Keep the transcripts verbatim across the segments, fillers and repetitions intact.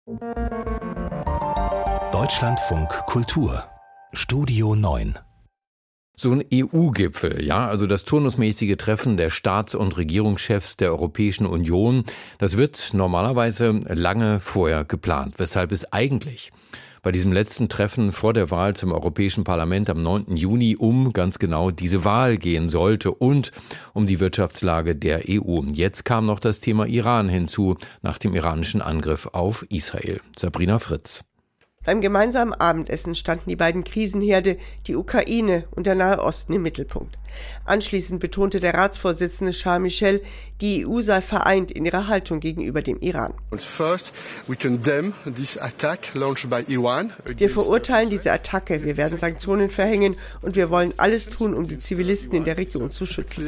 Deutschlandfunk Kultur Studio neun. So ein E U-Gipfel, ja, also das turnusmäßige Treffen der Staats- und Regierungschefs der Europäischen Union, das wird normalerweise lange vorher geplant, weshalb es eigentlich bei diesem letzten Treffen vor der Wahl zum Europäischen Parlament am neunten Juni um ganz genau diese Wahl gehen sollte und um die Wirtschaftslage der E U. Jetzt kam noch das Thema Iran hinzu, nach dem iranischen Angriff auf Israel. Sabrina Fritz. Beim gemeinsamen Abendessen standen die beiden Krisenherde, die Ukraine und der Nahe Osten, im Mittelpunkt. Anschließend betonte der Ratsvorsitzende Charles Michel, die E U sei vereint in ihrer Haltung gegenüber dem Iran. Wir verurteilen diese Attacke, wir werden Sanktionen verhängen und wir wollen alles tun, um die Zivilisten in der Region zu schützen.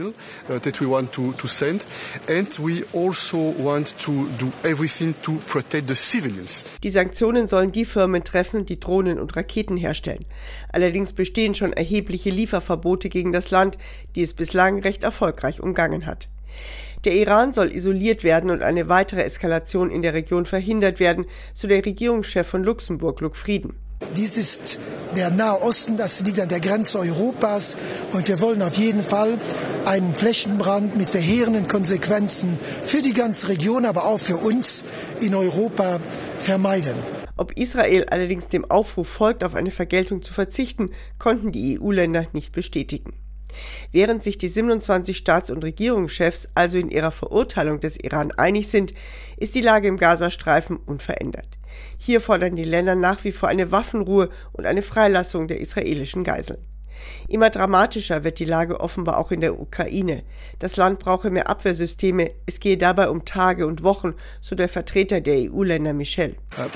Die Sanktionen sollen die Firmen treffen, die Drohnen und Raketen herstellen. Allerdings bestehen schon erhebliche Lieferverbote gegen das Land, die es bislang recht erfolgreich umgangen hat. Der Iran soll isoliert werden und eine weitere Eskalation in der Region verhindert werden, so der Regierungschef von Luxemburg, Luc Frieden. Dies ist der Nahe Osten, das liegt an der Grenze Europas und wir wollen auf jeden Fall einen Flächenbrand mit verheerenden Konsequenzen für die ganze Region, aber auch für uns in Europa vermeiden. Ob Israel allerdings dem Aufruf folgt, auf eine Vergeltung zu verzichten, konnten die E U-Länder nicht bestätigen. Während sich die siebenundzwanzig Staats- und Regierungschefs also in ihrer Verurteilung des Iran einig sind, ist die Lage im Gazastreifen unverändert. Hier fordern die Länder nach wie vor eine Waffenruhe und eine Freilassung der israelischen Geiseln. Immer dramatischer wird die Lage offenbar auch in der Ukraine. Das Land brauche mehr Abwehrsysteme. Es gehe dabei um Tage und Wochen, so der Vertreter der E U-Länder Michel.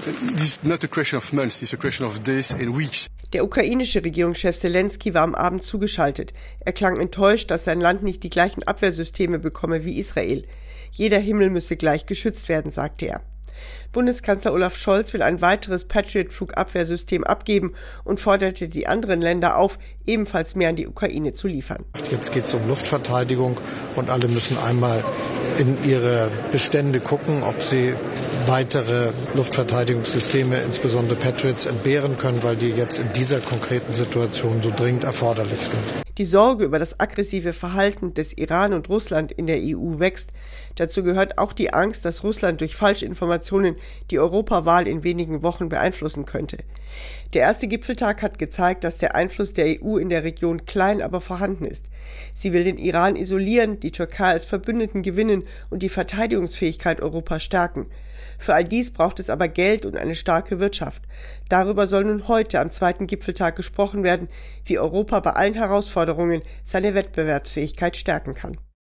Der ukrainische Regierungschef Zelensky war am Abend zugeschaltet. Er klang enttäuscht, dass sein Land nicht die gleichen Abwehrsysteme bekomme wie Israel. Jeder Himmel müsse gleich geschützt werden, sagte er. Bundeskanzler Olaf Scholz will ein weiteres Patriot-Flugabwehrsystem abgeben und forderte die anderen Länder auf, ebenfalls mehr an die Ukraine zu liefern. Jetzt geht es um Luftverteidigung und alle müssen einmal in ihre Bestände gucken, ob sie weitere Luftverteidigungssysteme, insbesondere Patriots, entbehren können, weil die jetzt in dieser konkreten Situation so dringend erforderlich sind. Die Sorge über das aggressive Verhalten des Iran und Russland in der E U wächst. Dazu gehört auch die Angst, dass Russland durch Falschinformationen die Europawahl in wenigen Wochen beeinflussen könnte. Der erste Gipfeltag hat gezeigt, dass der Einfluss der E U in der Region klein, aber vorhanden ist. Sie will den Iran isolieren, die Türkei als Verbündeten gewinnen und die Verteidigungsfähigkeit Europas stärken. Für all dies braucht es aber Geld und eine starke Wirtschaft. Darüber soll nun heute am zweiten Gipfeltag gesprochen werden, wie Europa bei allen Herausforderungen seine Wettbewerbsfähigkeit stärken kann.